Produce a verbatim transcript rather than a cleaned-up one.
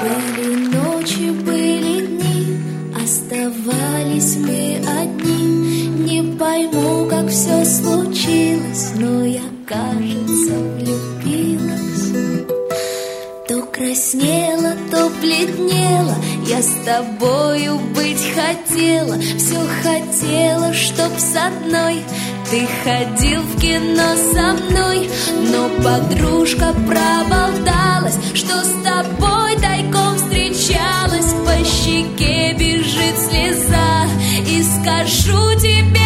Были ночи, были дни, оставались мы одни. Не пойму, как все случилось, но я, кажется, влюбилась. То краснела, то бледнела, я с тобою быть хотела. Все хотела, чтоб с одной ты ходил в кино со мной. Но подружка проболталась, что с тобой тайком встречалась. По щеке бежит слеза, и скажу тебе,